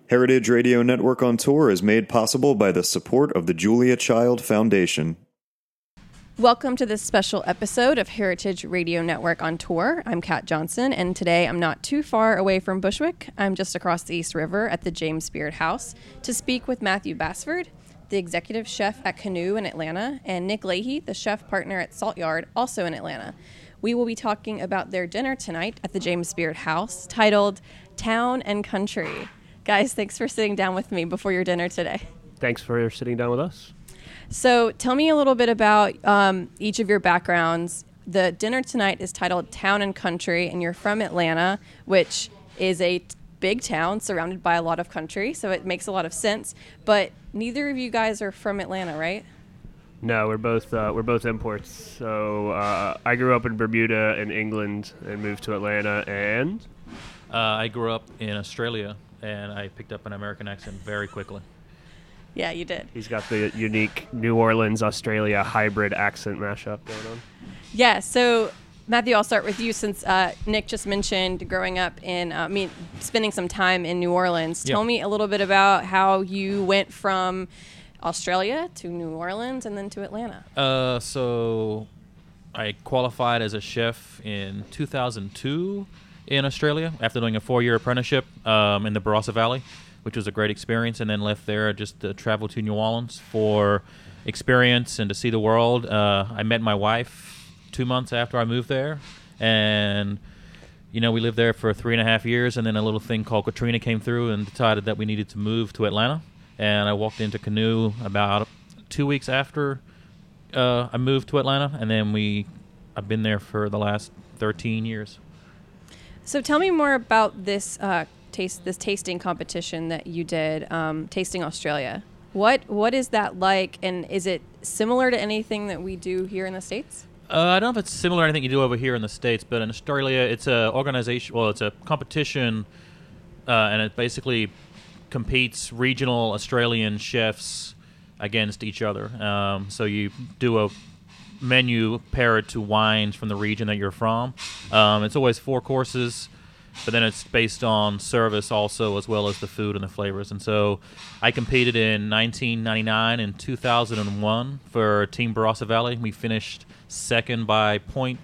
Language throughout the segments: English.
Heritage Radio Network on Tour is made possible by the support of the Julia Child Foundation. Welcome to this special episode of Heritage Radio Network on Tour. I'm Kat Johnson, and today I'm not too far away from Bushwick. I'm just across the East River at the James Beard House to speak with Matthew Bassford, the executive chef at Canoe in Atlanta, and Nick Leahy, the chef partner at Salt Yard, also in Atlanta. We will be talking about their dinner tonight at the James Beard House, titled Town and Country. Guys, thanks for sitting down with me before your dinner today. Thanks for sitting down with us. So tell me a little bit about each of your backgrounds. The dinner tonight is titled Town and Country, and you're from Atlanta, which is a big town surrounded by a lot of country, so it makes a lot of sense. But neither of you guys are from Atlanta, right? No, we're both imports. So I grew up in Bermuda in England and moved to Atlanta. And I grew up in Australia, and I picked up an American accent very quickly. Yeah, you did. He's got the unique New Orleans, Australia hybrid accent mashup going on. Yeah, so Matthew, I'll start with you since Nick just mentioned growing up in, spending some time in New Orleans. Yep. Tell me a little bit about how you went from Australia to New Orleans and then to Atlanta. So I qualified as a chef in 2002 in Australia after doing a 4-year apprenticeship in the Barossa Valley, which was a great experience, and then left there just to travel to New Orleans for experience and to see the world. I met my wife 2 months after I moved there, and we lived there for 3.5 years, and then a little thing called Katrina came through and decided that we needed to move to Atlanta, and I walked into Canoe about 2 weeks after I moved to Atlanta, and then I've been there for the last 13 years. So tell me more about this tasting competition that you did, Tasting Australia. What is that like, and is it similar to anything that we do here in the States? I don't know if it's similar to anything you do over here in the States, but in Australia, it's a organization. Well, it's a competition, and it basically competes regional Australian chefs against each other. So you do a menu, pair it to wines from the region that you're from. It's always 4 courses, but then it's based on service also, as well as the food and the flavors. And so I competed in 1999 and 2001 for Team Barossa Valley. We finished second by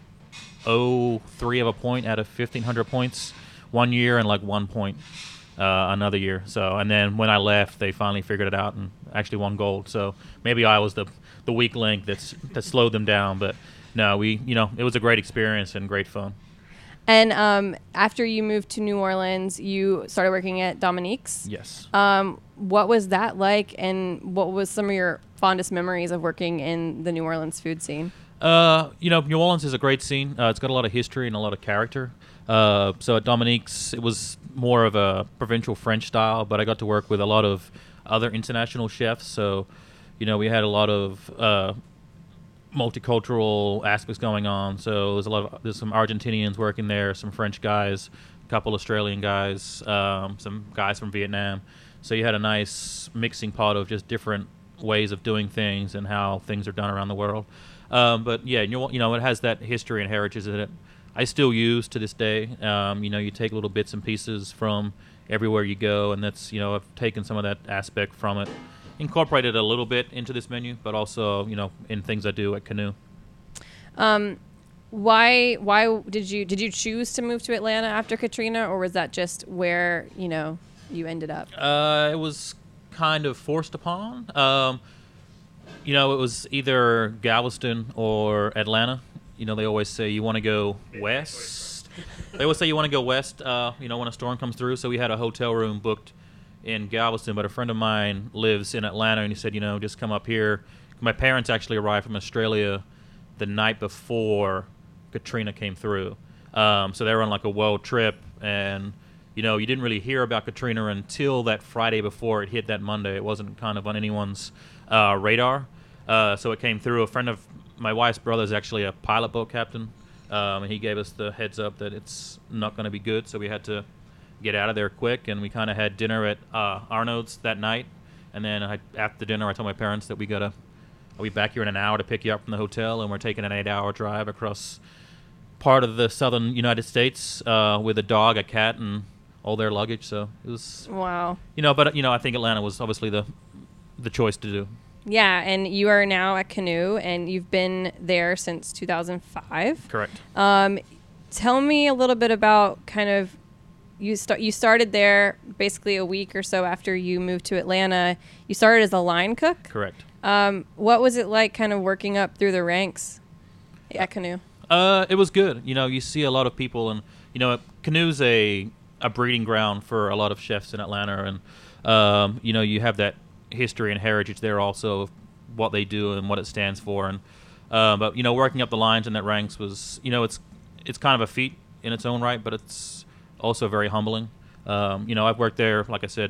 0.03 of a point out of 1,500 points one year, and like 1 point another year. So, and then when I left, they finally figured it out and actually won gold. So maybe I was the weak link that slowed them down. But no, it was a great experience and great fun. And after you moved to New Orleans, you started working at Dominique's. Yes. What was that like, and what was some of your fondest memories of working in the New Orleans food scene? New Orleans is a great scene. It's got a lot of history and a lot of character. So at Dominique's, it was more of a provincial French style, but I got to work with a lot of other international chefs. So, we had a lot of multicultural aspects going on. So there's some Argentinians working there, some French guys, a couple Australian guys, some guys from Vietnam. So you had a nice mixing pot of just different ways of doing things and how things are done around the world. But yeah, it has that history and heritage that I still use to this day. You take little bits and pieces from everywhere you go, and that's, I've taken some of that aspect from it, incorporated a little bit into this menu, but also, in things I do at Canoe. Why did you choose to move to Atlanta after Katrina, or was that just where, you ended up? It was kind of forced upon. It was either Galveston or Atlanta. They always say you want to go west. When a storm comes through. So we had a hotel room booked in Galveston, but a friend of mine lives in Atlanta, and he said, just come up here. My parents actually arrived from Australia the night before Katrina came through. So they were on like a world trip, and you didn't really hear about Katrina until that Friday before it hit that Monday. It wasn't kind of on anyone's radar. So it came through. A friend of my wife's brother is actually a pilot boat captain, and he gave us the heads up that it's not going to be good, so we had to get out of there quick, and we kind of had dinner at Arnold's that night, and then after dinner I told my parents that I'll be back here in an hour to pick you up from the hotel, and we're taking an 8-hour drive across part of the southern United States with a dog, a cat, and all their luggage. So it was, Wow. but I think Atlanta was obviously the choice to do. Yeah, and you are now at Canoe, and you've been there since 2005. Correct. Tell me a little bit about kind of you started there basically a week or so after you moved to Atlanta. You started as a line cook. Correct. What was it like, kind of working up through the ranks at Canoe? It was good. You see a lot of people, and Canoe's a breeding ground for a lot of chefs in Atlanta, and you have that history and heritage there also of what they do and what it stands for, and but working up the lines in that ranks was it's kind of a feat in its own right, but it's also very humbling. I've worked there, like I said,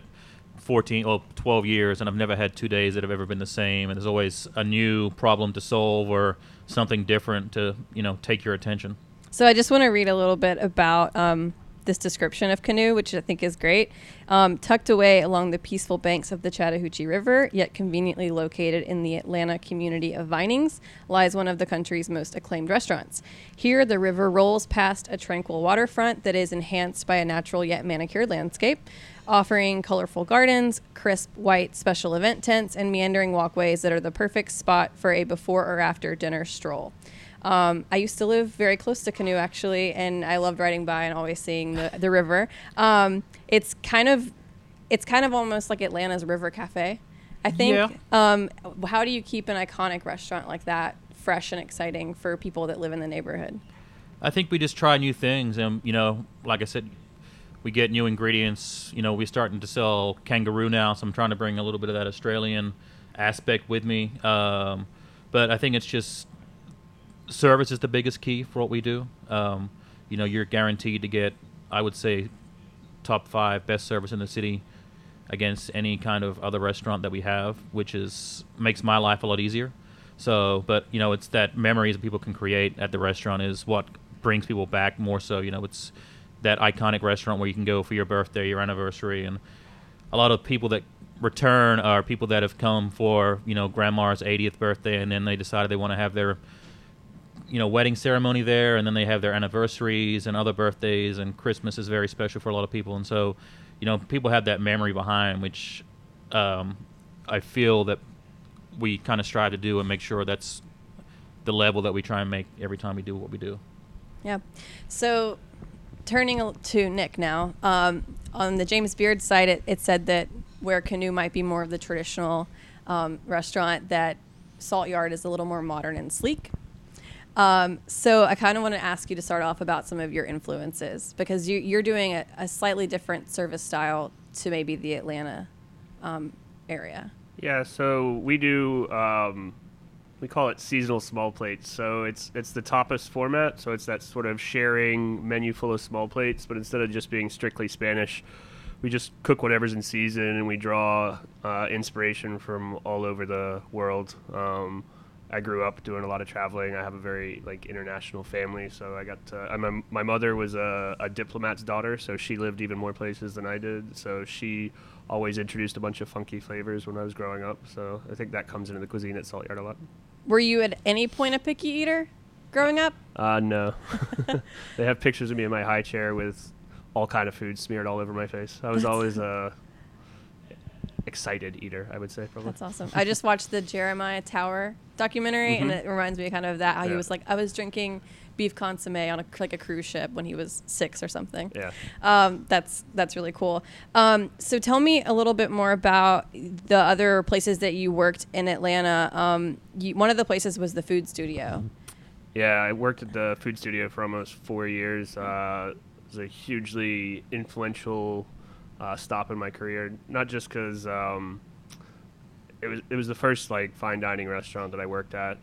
12 years, and I've never had 2 days that have ever been the same, and there's always a new problem to solve or something different to take your attention. So I just want to read a little bit about this description of Canoe, which I think is great. Tucked away along the peaceful banks of the Chattahoochee River, yet conveniently located in the Atlanta community of Vinings, lies one of the country's most acclaimed restaurants. Here, the river rolls past a tranquil waterfront that is enhanced by a natural yet manicured landscape, offering colorful gardens, crisp white special event tents, and meandering walkways that are the perfect spot for a before or after dinner stroll. I used to live very close to Canoe, actually, and I loved riding by and always seeing the river. It's kind of almost like Atlanta's River Cafe, I think. Yeah. How do you keep an iconic restaurant like that fresh and exciting for people that live in the neighborhood? I think we just try new things, and like I said, we get new ingredients. We're starting to sell kangaroo now, so I'm trying to bring a little bit of that Australian aspect with me. But I think it's just service is the biggest key for what we do. You're guaranteed to get, I would say, top 5 best service in the city against any kind of other restaurant that we have, which makes my life a lot easier. So, but it's that memories that people can create at the restaurant is what brings people back more so. It's that iconic restaurant where you can go for your birthday, your anniversary, and a lot of people that return are people that have come for grandma's 80th birthday, and then they decided they want to have their wedding ceremony there, and then they have their anniversaries and other birthdays, and Christmas is very special for a lot of people. And so, people have that memory behind, which I feel that we kind of strive to do and make sure that's the level that we try and make every time we do what we do. Yeah. So turning to Nick now, on the James Beard site, it said that where Canoe might be more of the traditional restaurant, that Salt Yard is a little more modern and sleek. So I kind of want to ask you to start off about some of your influences, because you're doing a slightly different service style to maybe the Atlanta area. Yeah, so we do, we call it seasonal small plates. So it's the tapas format, so it's that sort of sharing menu full of small plates, but instead of just being strictly Spanish, we just cook whatever's in season, and we draw inspiration from all over the world. I grew up doing a lot of traveling. I have a very international family, so I got my mother was a diplomat's daughter, so she lived even more places than I did. So she always introduced a bunch of funky flavors when I was growing up. So I think that comes into the cuisine at Salt Yard a lot. Were you at any point a picky eater growing up? No. They have pictures of me in my high chair with all kind of food smeared all over my face. I was always a excited eater, I would say, probably. That's awesome. I just watched the Jeremiah Tower documentary, and it reminds me kind of that, how he was like, I was drinking beef consomme on a cruise ship when he was 6 or something. Yeah. That's really cool. So tell me a little bit more about the other places that you worked in Atlanta. One of the places was the Food Studio. Yeah, I worked at the Food Studio for almost 4 years. It was a hugely influential stop in my career, not just because it was the first fine dining restaurant that I worked at,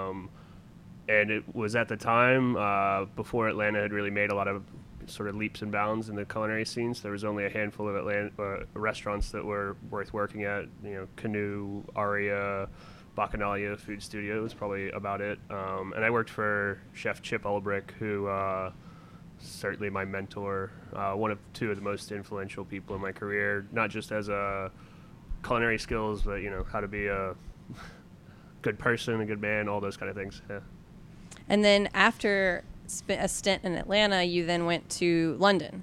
and it was at the time before Atlanta had really made a lot of sort of leaps and bounds in the culinary scene. So there was only a handful of Atlanta restaurants that were worth working at. Canoe, Aria, Bacchanalia, Food Studio was probably about it. And I worked for Chef Chip Ulbrich, who certainly my mentor, one of 2 of the most influential people in my career, not just as a culinary skills, but how to be a good person, a good man, all those kind of things. Yeah. And then after a stint in Atlanta, you then went to London.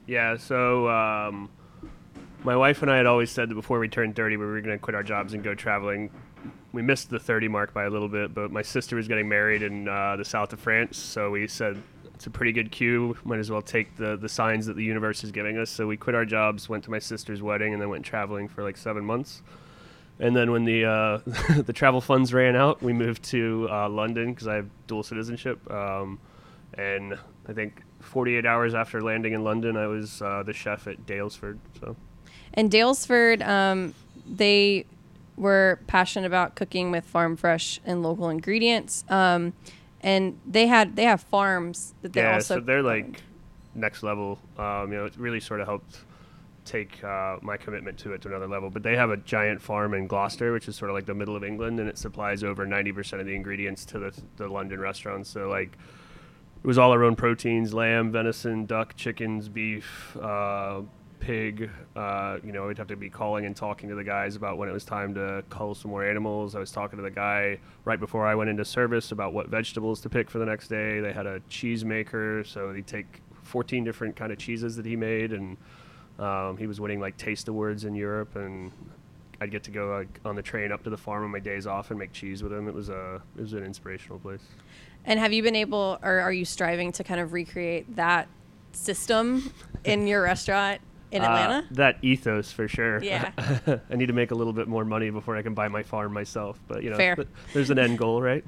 Yeah, so my wife and I had always said that before we turned 30, we were going to quit our jobs and go traveling. We missed the 30 mark by a little bit, but my sister was getting married in the south of France, so we said it's a pretty good cue. Might as well take the signs that the universe is giving us. So we quit our jobs, went to my sister's wedding, and then went traveling for like 7 months. And then when the the travel funds ran out, we moved to London because I have dual citizenship. And I think 48 hours after landing in London, I was the chef at Dalesford. So. And Dalesford, they were passionate about cooking with farm fresh and local ingredients. And they have farms that they also. Yeah, so they're like next level. It really sort of helped take my commitment to it to another level. But they have a giant farm in Gloucester, which is sort of like the middle of England, and it supplies over 90% of the ingredients to the London restaurants. So like, it was all our own proteins: lamb, venison, duck, chickens, beef, pig. We'd have to be calling and talking to the guys about when it was time to cull some more animals. I was talking to the guy right before I went into service about what vegetables to pick for the next day. They had a cheese maker, so he'd take 14 different kind of cheeses that he made, and he was winning like taste awards in Europe, and I'd get to go on the train up to the farm on my days off and make cheese with him. It was an inspirational place. And have you been able, or are you striving to kind of recreate that system in your restaurant in Atlanta? That ethos, for sure. Yeah. I need to make a little bit more money before I can buy my farm myself. But, Fair. There's an end goal, right?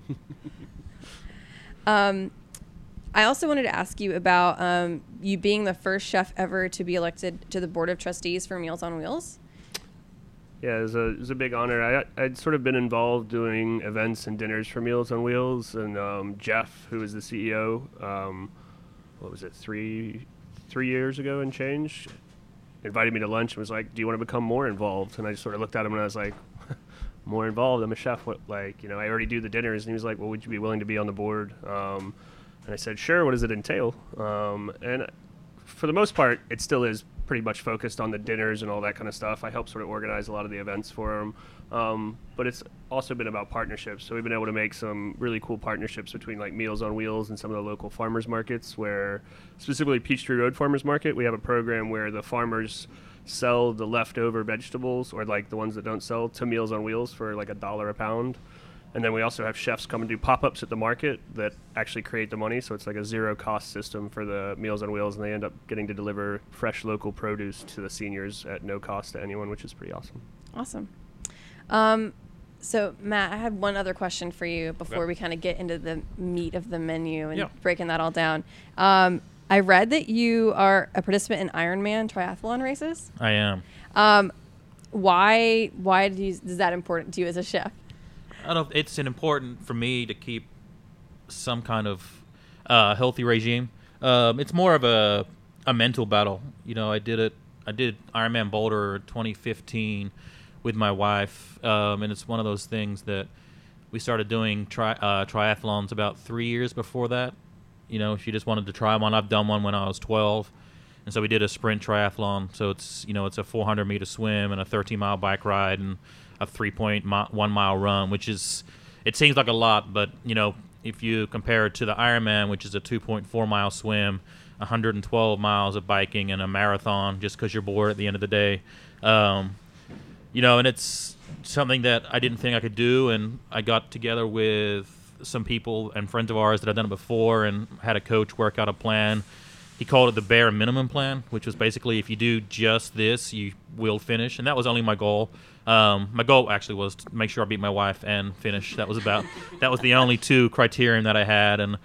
I also wanted to ask you about you being the first chef ever to be elected to the Board of Trustees for Meals on Wheels. Yeah, it was a big honor. I'd sort of been involved doing events and dinners for Meals on Wheels, and Jeff, who was the CEO, what was it, 3 years ago and change, invited me to lunch and was like, "Do you want to become more involved?" And I just sort of looked at him and I was like, "More involved? I'm a chef. What, I already do the dinners." And he was like, "Well, would you be willing to be on the board?" And I said, "Sure. What does it entail?" And for the most part, it still is pretty much focused on the dinners and all that kind of stuff. I help sort of organize a lot of the events for them. But it's also been about partnerships. So we've been able to make some really cool partnerships between like Meals on Wheels and some of the local farmers markets, where specifically Peachtree Road Farmers Market, we have a program where the farmers sell the leftover vegetables, or like the ones that don't sell, to Meals on Wheels for like $1 a pound. And then we also have chefs come and do pop-ups at the market that actually create the money. So it's like a zero-cost system for the Meals on Wheels, and they end up getting to deliver fresh local produce to the seniors at no cost to anyone, which is pretty awesome. Awesome. So, Matt, I had one other question for you before we kind of get into the meat of the menu and breaking that all down. I read that you are a participant in Ironman triathlon races. I am. Why is that important to you as a chef? I don't know. It's important for me to keep some kind of healthy regime. It's more of a mental battle. I did Ironman Boulder 2015 with my wife, and it's one of those things that we started doing triathlons about 3 years before that. She just wanted to try one. I've done one when I was 12, and so we did a sprint triathlon. So it's it's a 400-meter swim and a 13-mile bike ride and a 3.1 mile run, which it seems like a lot, but if you compare it to the Ironman, which is a 2.4 mile swim, 112 miles of biking, and a marathon, just because you're bored at the end of the day, and it's something that I didn't think I could do, and I got together with some people and friends of ours that had done it before, and had a coach work out a plan. He called it the bare minimum plan, which was basically if you do just this, you will finish, and that was only my goal. My goal actually was to make sure I beat my wife and finish. That was the only two criterion that I had, and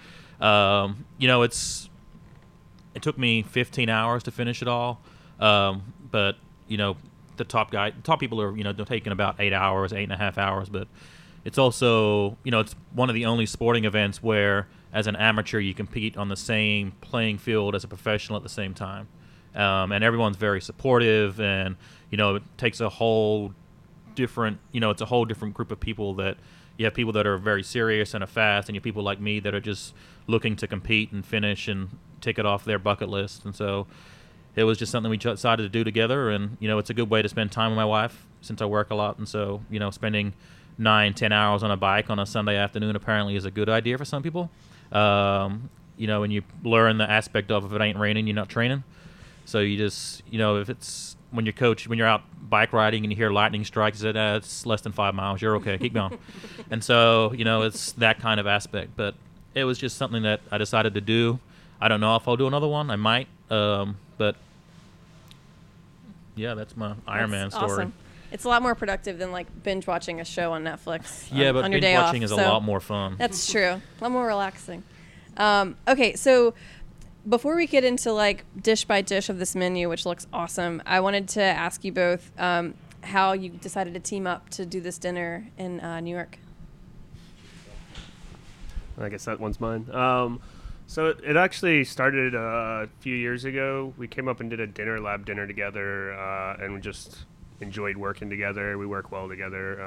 it took me 15 hours to finish it all. But the top people are taking about 8 hours, 8.5 hours. But it's also it's one of the only sporting events where, as an amateur, you compete on the same playing field as a professional at the same time, and everyone's very supportive, and it takes a whole different it's a whole different group of people. That you have people that are very serious and are fast, and you have people like me that are just looking to compete and finish and tick it off their bucket list. And so it was just something we decided to do together, and it's a good way to spend time with my wife since I work a lot, and so spending 9-10 hours on a bike on a Sunday afternoon apparently is a good idea for some people. And you learn the aspect of if it ain't raining, you're not training. So you just, if it's when you're out bike riding and you hear lightning strikes, it's less than 5 miles. You're okay. Keep going. And so, it's that kind of aspect. But it was just something that I decided to do. I don't know if I'll do another one. I might. But yeah, that's my Ironman story. Awesome. It's a lot more productive than like binge watching a show on Netflix. Yeah, but on your binge day watching off, is a lot more fun. That's true. A lot more relaxing. Okay, so before we get into like dish by dish of this menu, which looks awesome, I wanted to ask you both how you decided to team up to do this dinner in New York. I guess that one's mine. So it actually started a few years ago. We came up and did a lab dinner together, and we just enjoyed working together. We work well together.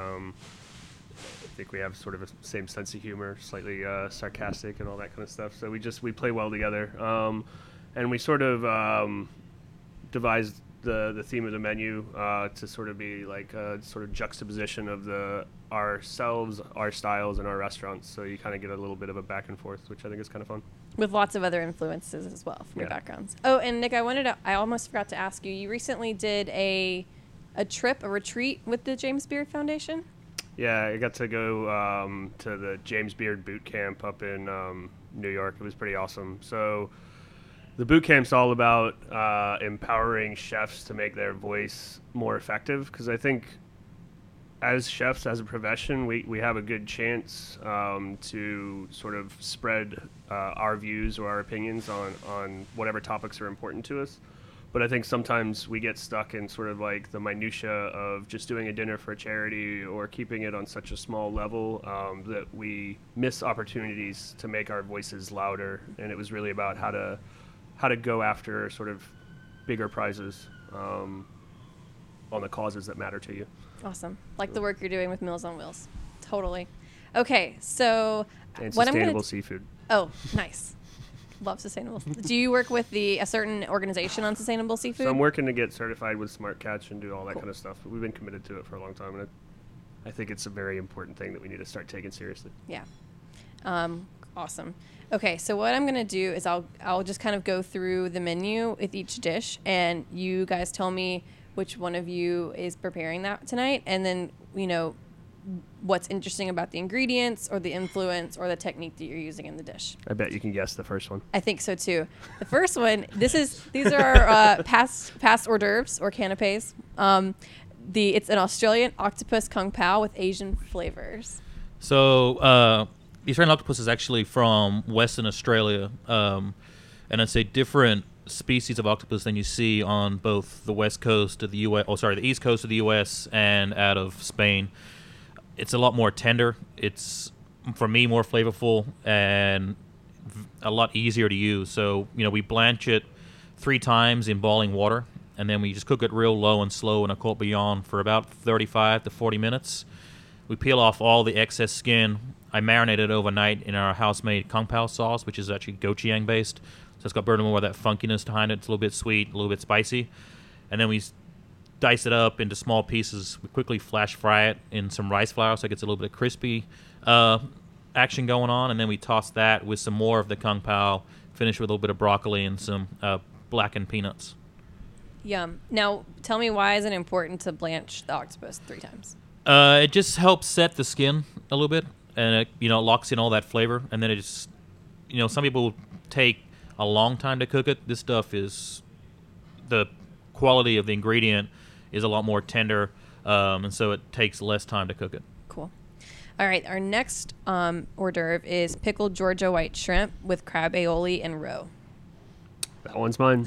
I think we have sort of a same sense of humor, slightly sarcastic and all that kind of stuff. So we play well together. And we sort of devised the theme of the menu to sort of be like a sort of juxtaposition of ourselves, our styles, and our restaurants. So you kind of get a little bit of a back and forth, which I think is kind of fun. With lots of other influences as well from your backgrounds. Oh, and Nick, I almost forgot to ask you. You recently did a retreat with the James Beard Foundation. Yeah, I got to go to the James Beard Boot Camp up in New York. It was pretty awesome. So the boot camp's all about empowering chefs to make their voice more effective, because I think as chefs, as a profession, we have a good chance to sort of spread our views or our opinions on whatever topics are important to us. But I think sometimes we get stuck in sort of like the minutia of just doing a dinner for a charity or keeping it on such a small level that we miss opportunities to make our voices louder. And it was really about how to go after sort of bigger prizes on the causes that matter to you. Awesome. Like the work you're doing with Meals on Wheels. Totally. Okay, so And what sustainable seafood. Oh, nice. Love sustainable. Do you work with a certain organization on sustainable seafood? So I'm working to get certified with Smart Catch and do all that kind of stuff. But we've been committed to it for a long time, and I think it's a very important thing that we need to start taking seriously. Yeah. Awesome. Okay, so what I'm going to do is I'll just kind of go through the menu with each dish, and you guys tell me which one of you is preparing that tonight, and then, what's interesting about the ingredients or the influence or the technique that you're using in the dish. I bet you can guess the first one. I think so too. The first one, these are our past hors d'oeuvres or canapes. It's an Australian octopus kung pao with Asian flavors. So the Australian octopus is actually from Western Australia, and it's a different species of octopus than you see on both the west coast of the U.S. The east coast of the U.S. and out of Spain. It's a lot more tender. It's, for me, more flavorful and a lot easier to use. So, we blanch it 3 times in boiling water, and then we just cook it real low and slow in a court bouillon for about 35 to 40 minutes. We peel off all the excess skin. I marinate it overnight in our house-made kung pao sauce, which is actually gochujang based. So it's got a bit more of that funkiness behind it. It's a little bit sweet, a little bit spicy. And then we dice it up into small pieces. We quickly flash fry it in some rice flour so it gets a little bit of crispy action going on. And then we toss that with some more of the kung pao, finish with a little bit of broccoli and some blackened peanuts. Yum. Now, tell me, why is it important to blanch the octopus 3 times? It just helps set the skin a little bit, and it locks in all that flavor. And then it just, some people take a long time to cook it. This stuff is, the quality of the ingredient is a lot more tender, and so it takes less time to cook it. Cool. All right, our next hors d'oeuvre is pickled Georgia white shrimp with crab aioli and roe. That one's mine.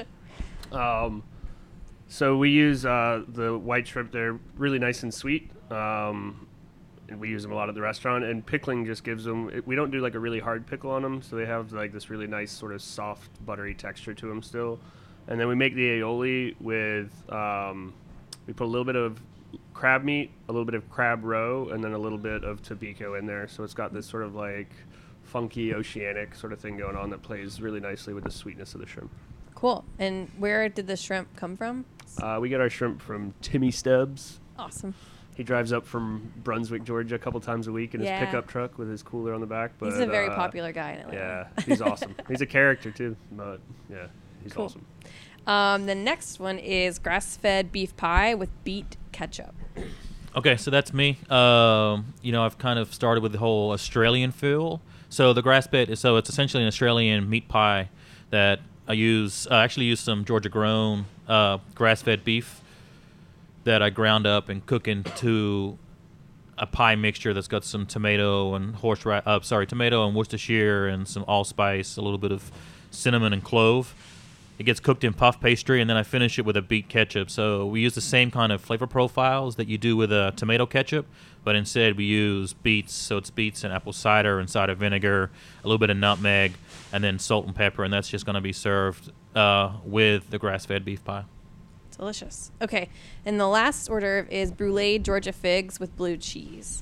So we use the white shrimp. They're really nice and sweet. And we use them a lot at the restaurant. And pickling just gives them... We don't do like a really hard pickle on them, so they have like this really nice sort of soft, buttery texture to them still. And then we make the aioli with... we put a little bit of crab meat, a little bit of crab roe, and then a little bit of tobiko in there. So it's got this sort of like funky oceanic sort of thing going on that plays really nicely with the sweetness of the shrimp. Cool. And where did the shrimp come from? We get our shrimp from Timmy Stubbs. Awesome. He drives up from Brunswick, Georgia a couple times a week in his pickup truck with his cooler on the back. But, he's a very popular guy in Atlanta. Yeah, he's awesome. He's a character too, but yeah, he's cool. awesome. The next one is grass-fed beef pie with beet ketchup. Okay, so that's me. I've kind of started with the whole Australian feel. So the grass-fed, so it's essentially an Australian meat pie that I use. I actually use some Georgia-grown grass-fed beef that I ground up and cook into a pie mixture that's got some tomato and tomato and Worcestershire and some allspice, a little bit of cinnamon and clove. It gets cooked in puff pastry, and then I finish it with a beet ketchup. So we use the same kind of flavor profiles that you do with a tomato ketchup, but instead we use beets. So it's beets and apple cider and cider vinegar, a little bit of nutmeg, and then salt and pepper, and that's just going to be served with the grass-fed beef pie. Delicious. Okay, and the last order is brulee Georgia figs with blue cheese.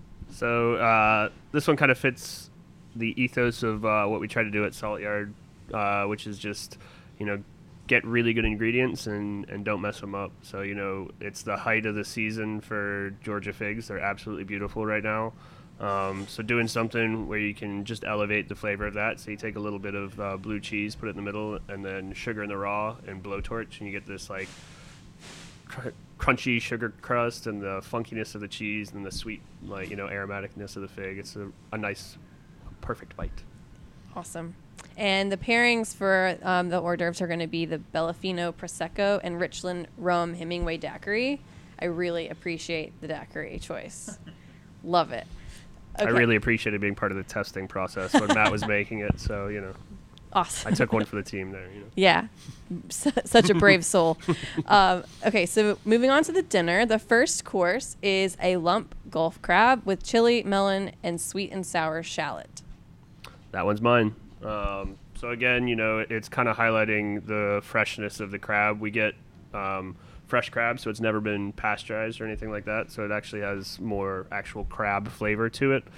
So this one kind of fits the ethos of what we try to do at Salt Yard, which is just, get really good ingredients and don't mess them up. So, it's the height of the season for Georgia figs. They're absolutely beautiful right now. So doing something where you can just elevate the flavor of that. So you take a little bit of blue cheese, put it in the middle, and then sugar in the raw and blowtorch, and you get this like crunchy sugar crust and the funkiness of the cheese and the sweet, aromaticness of the fig. It's a nice, perfect bite. Awesome. And the pairings for the hors d'oeuvres are going to be the Bellafino Prosecco and Richland Rum Hemingway Daiquiri. I really appreciate the daiquiri choice. Love it. Okay. I really appreciated being part of the testing process when Matt was making it. So, Awesome. I took one for the team there. Yeah. Such a brave soul. Okay, so moving on to the dinner. The first course is a lump Gulf crab with chili, melon, and sweet and sour shallot. That one's mine. So again, it's kind of highlighting the freshness of the crab. We get fresh crab, so it's never been pasteurized or anything like that. So it actually has more actual crab flavor to it.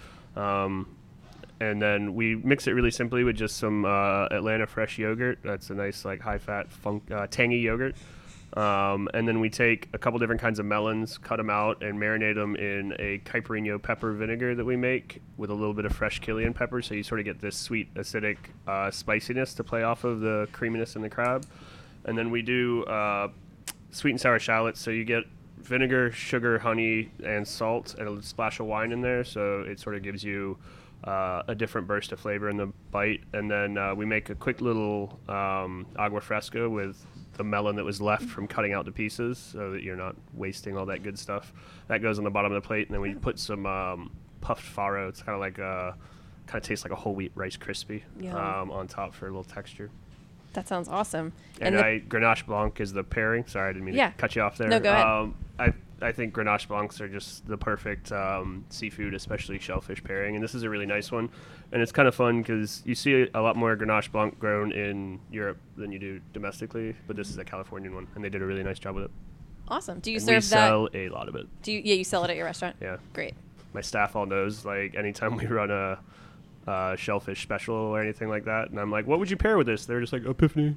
And then we mix it really simply with just some Atlanta fresh yogurt. That's a nice, high-fat, tangy yogurt. And then we take a couple different kinds of melons, cut them out, and marinate them in a Caipirinha pepper vinegar that we make with a little bit of fresh Chilean pepper. So you sort of get this sweet, acidic spiciness to play off of the creaminess in the crab. And then we do sweet and sour shallots. So you get vinegar, sugar, honey, and salt, and a splash of wine in there. So it sort of gives you a different burst of flavor in the bite. And then we make a quick little agua fresca with the melon that was left from cutting out the pieces so that you're not wasting all that good stuff. That goes on the bottom of the plate. And then we put some puffed farro. It's kind of tastes like a whole wheat Rice Krispie on top for a little texture. That sounds awesome. And Grenache Blanc is the pairing. Sorry, I didn't mean to cut you off there. No, go ahead. I think Grenache Blancs are just the perfect seafood, especially shellfish pairing. And this is a really nice one. And it's kind of fun because you see a lot more Grenache Blanc grown in Europe than you do domestically. But this is a Californian one, and they did a really nice job with it. Awesome. Do you and serve that? We sell a lot of it. You sell it at your restaurant? Yeah. Great. My staff all knows, anytime we run a shellfish special or anything like that, and I'm like, what would you pair with this? They're just like, Epiphany.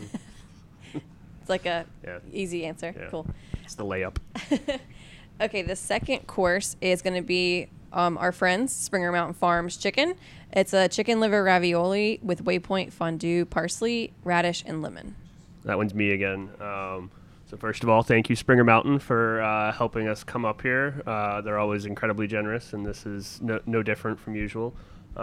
It's like a easy answer. Yeah. Cool. It's the layup. Okay, the second course is going to be our friends, Springer Mountain Farms chicken. It's a chicken liver ravioli with Waypoint fondue, parsley, radish, and lemon. That one's me again. So first of all, thank you, Springer Mountain, for helping us come up here. They're always incredibly generous, and this is no different from usual.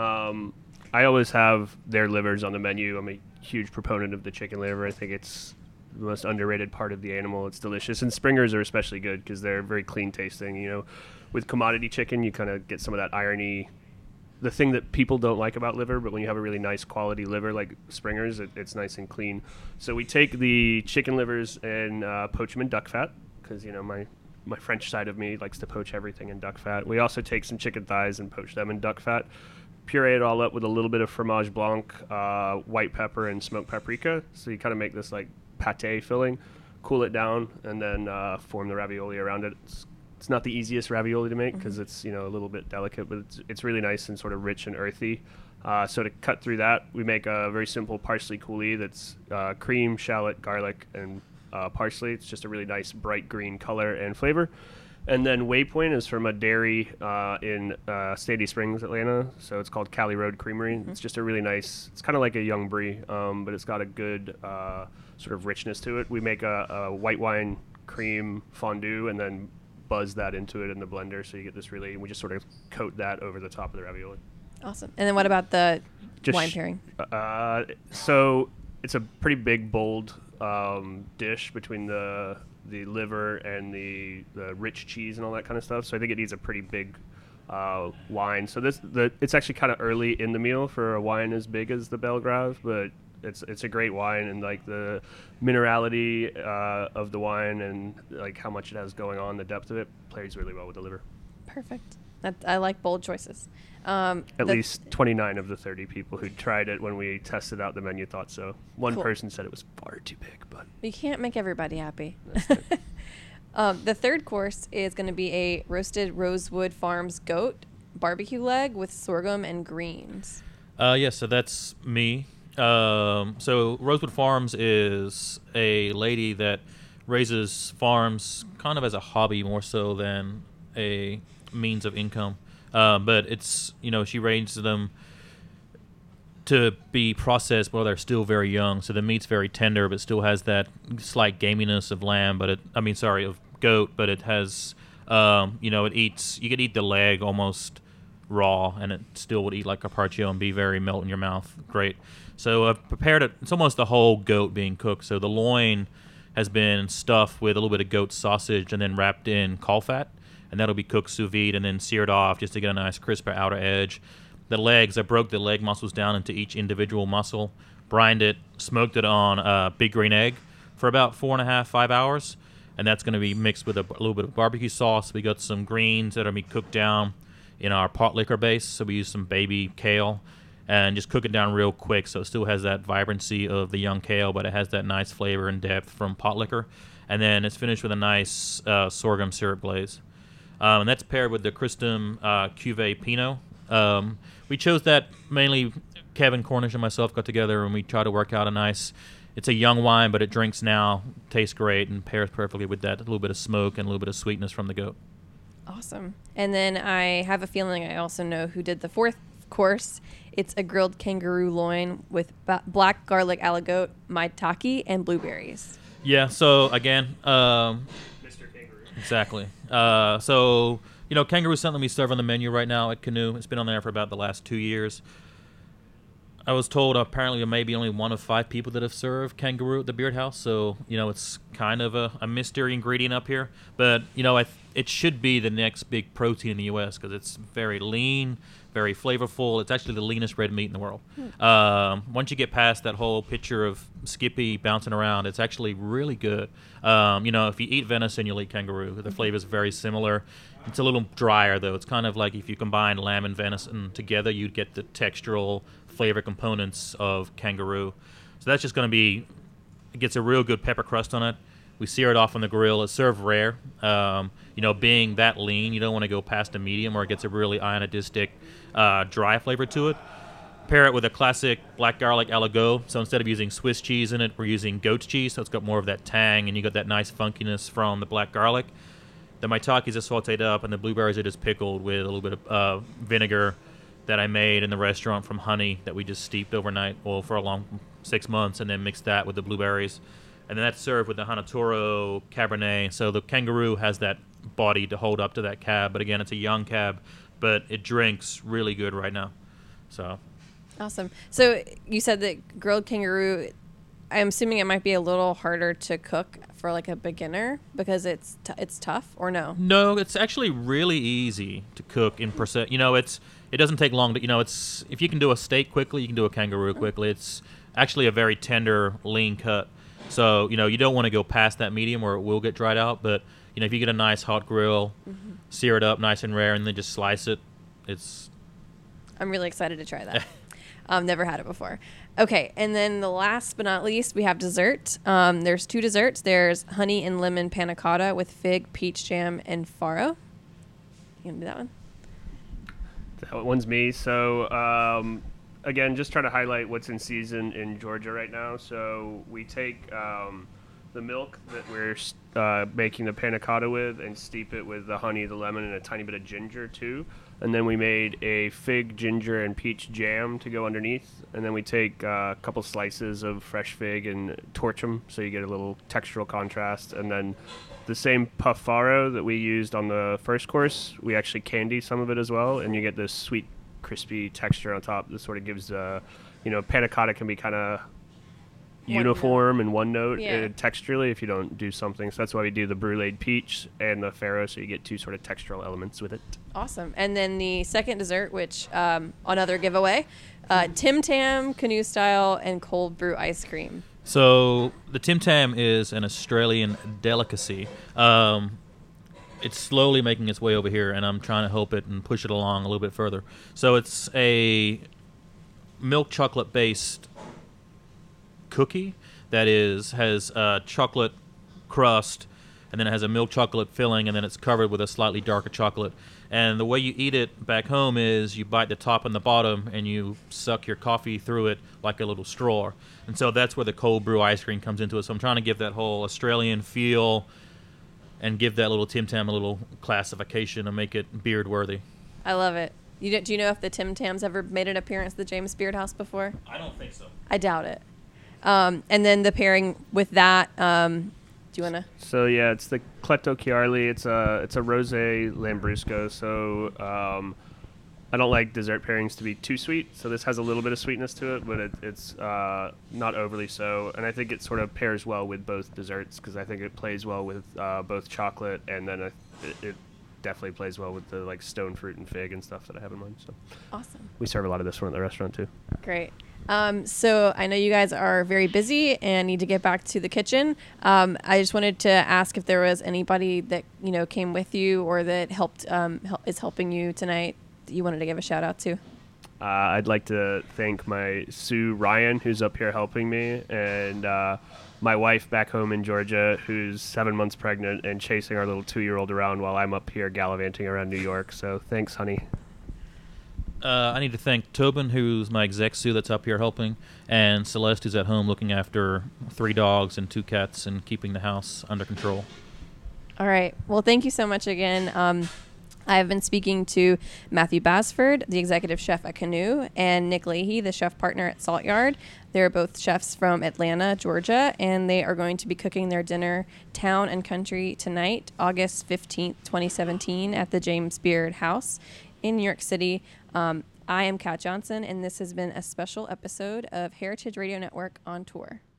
I always have their livers on the menu. I'm a huge proponent of the chicken liver. I think it's the most underrated part of the animal. It's delicious, and Springers are especially good because they're very clean tasting. With commodity chicken, you kind of get some of that irony, the thing that people don't like about liver, but when you have a really nice quality liver like Springers, it's nice and clean. So we take the chicken livers and poach them in duck fat because my French side of me likes to poach everything in duck fat. We also take some chicken thighs and poach them in duck fat, puree it all up with a little bit of fromage blanc, white pepper, and smoked paprika. So you kind of make this pate filling, cool it down, and then form the ravioli around it. It's not the easiest ravioli to make because it's a little bit delicate, but it's really nice and sort of rich and earthy. So to cut through that, we make a very simple parsley coulis that's cream, shallot, garlic, and parsley. It's just a really nice bright green color and flavor. And then Waypoint is from a dairy in Sandy Springs, Atlanta. So it's called Cali Road Creamery. Mm-hmm. It's just a really nice, it's kind of like a young brie, but it's got a good sort of richness to it. We make a white wine cream fondue and then buzz that into it in the blender. So you get this really, we just sort of coat that over the top of the ravioli. Awesome. And then what about the Just wine pairing? So it's a pretty big, bold dish between the liver and the rich cheese and all that kind of stuff. So I think it needs a pretty big wine. So it's actually kind of early in the meal for a wine as big as the Belgrave, but it's a great wine, and like the minerality of the wine and like how much it has going on, the depth of it plays really well with the liver. Perfect. I like bold choices. At least 29 of the 30 people who tried it when we tested out the menu thought so. One Cool. person said it was far too big, but You can't make everybody happy. that's good. The third course is going to be a roasted Rosewood Farms goat barbecue leg with sorghum and greens. Yeah, so that's me. So Rosewood Farms is a lady that raises farms kind of as a hobby more so than a means of income. But it's, she raises them to be processed while they're still very young. So the meat's very tender, but still has that slight gaminess of lamb, of goat, but it has, you could eat the leg almost raw, and it still would eat like carpaccio and be very melt in your mouth. Great. So I've prepared it. It's almost the whole goat being cooked. So the loin has been stuffed with a little bit of goat sausage and then wrapped in caul fat, and that'll be cooked sous vide and then seared off just to get a nice crisper outer edge. The legs, I broke the leg muscles down into each individual muscle, brined it, smoked it on big green egg for about 4.5, 5 hours, and that's going to be mixed with a little bit of barbecue sauce. We got some greens that are going to be cooked down in our pot liquor base, so we use some baby kale and just cook it down real quick so it still has that vibrancy of the young kale, but it has that nice flavor and depth from pot liquor. And then it's finished with a nice sorghum syrup glaze. And that's paired with the Christum Cuvée Pinot. We chose that mainly, Kevin Cornish and myself got together and we tried to work out a nice, it's a young wine, but it drinks now, tastes great, and pairs perfectly with that, a little bit of smoke and a little bit of sweetness from the goat. Awesome. And then I have a feeling I also know who did the fourth course. It's a grilled kangaroo loin with black garlic aligote, maitake, and blueberries. Yeah, so again, Mr. Kangaroo. exactly. So, kangaroo is something we serve on the menu right now at Canoe. It's been on there for about the last 2 years. I was told apparently maybe only 1 of 5 people that have served kangaroo at the Beard House, so, it's kind of a mystery ingredient up here. But, it should be the next big protein in the U.S. because it's very lean, very flavorful. It's actually the leanest red meat in the world. Once you get past that whole picture of Skippy bouncing around, it's actually really good. If you eat venison, you'll eat kangaroo. The flavor is very similar. It's a little drier, though. It's kind of like if you combine lamb and venison together, you'd get the textural flavor components of kangaroo. So that's just going to be, it gets a real good pepper crust on it. We sear it off on the grill. It's served rare. Being that lean, you don't want to go past a medium or it gets a really ionodistic, dry flavor to it. Pair it with a classic black garlic aligot. So instead of using Swiss cheese in it, we're using goat's cheese. So it's got more of that tang, and you got that nice funkiness from the black garlic. The maitakes are sauteed up, and the blueberries are just pickled with a little bit of vinegar that I made in the restaurant from honey that we just steeped overnight, for a long 6 months, and then mixed that with the blueberries. And then that's served with the Hanatoro Cabernet. So the kangaroo has that body to hold up to that cab. But again, it's a young cab, but it drinks really good right now. So Awesome. So you said that grilled kangaroo, I'm assuming it might be a little harder to cook for like a beginner because it's tough, or no? No, it's actually really easy to cook in percent. It doesn't take long to, it's, if you can do a steak quickly, you can do a kangaroo quickly. It's actually a very tender, lean cut. So, you don't want to go past that medium or it will get dried out. But, if you get a nice hot grill, sear it up nice and rare, and then just slice it, I'm really excited to try that. Never had it before. Okay, and then the last but not least, we have dessert. There's 2 desserts. There's honey and lemon panna cotta with fig, peach jam, and farro. You gonna do that one? That one's me. So, again, just trying to highlight what's in season in Georgia right now. So we take the milk that we're making the panna cotta with and steep it with the honey, the lemon, and a tiny bit of ginger too. And then we made a fig, ginger, and peach jam to go underneath. And then we take a couple slices of fresh fig and torch them so you get a little textural contrast. And then the same puff farro that we used on the first course, we actually candy some of it as well. And you get this sweet, crispy texture on top that sort of gives, panna cotta can be kind of uniform and one note texturally if you don't do something. So that's why we do the bruleed peach and the farro, so you get two sort of textural elements with it. Awesome. And then the second dessert, which another giveaway, Tim Tam, canoe style, and cold brew ice cream. So the Tim Tam is an Australian delicacy. It's slowly making its way over here, and I'm trying to help it and push it along a little bit further. So it's a milk chocolate based cookie that has a chocolate crust, and then it has a milk chocolate filling, and then it's covered with a slightly darker chocolate. And the way you eat it back home is you bite the top and the bottom, and you suck your coffee through it like a little straw. And so that's where the cold brew ice cream comes into it. So I'm trying to give that whole Australian feel and give that little Tim Tam a little classification and make it beard worthy. I love it. Do you know if the Tim Tams ever made an appearance at the James Beard House before? I don't think so. I doubt it. And then the pairing with that, do you want to? So yeah, it's the Cletto Chiarli. It's a rosé Lambrusco. So I don't like dessert pairings to be too sweet. So this has a little bit of sweetness to it, but it's not overly so. And I think it sort of pairs well with both desserts because I think it plays well with both chocolate, and then it definitely plays well with the like stone fruit and fig and stuff that I have in mind. So Awesome. we serve a lot of this one at the restaurant too. Great. So I know you guys are very busy and need to get back to the kitchen. I just wanted to ask if there was anybody that, came with you or that helped, is helping you tonight that you wanted to give a shout out to. I'd like to thank my Sue Ryan, who's up here helping me, and my wife back home in Georgia, who's 7 months pregnant and chasing our little 2-year-old around while I'm up here gallivanting around New York. So thanks, honey. I need to thank Tobin, who's my exec Sue that's up here helping, and Celeste, who's at home looking after 3 dogs and 2 cats and keeping the house under control. All right. Well, thank you so much again. I have been speaking to Matthew Basford, the executive chef at Canoe, and Nick Leahy, the chef partner at Salt Yard. They're both chefs from Atlanta, Georgia, and they are going to be cooking their dinner Town and Country tonight, August 15th, 2017, at the James Beard House in New York City. I am Kat Johnson, and this has been a special episode of Heritage Radio Network on Tour.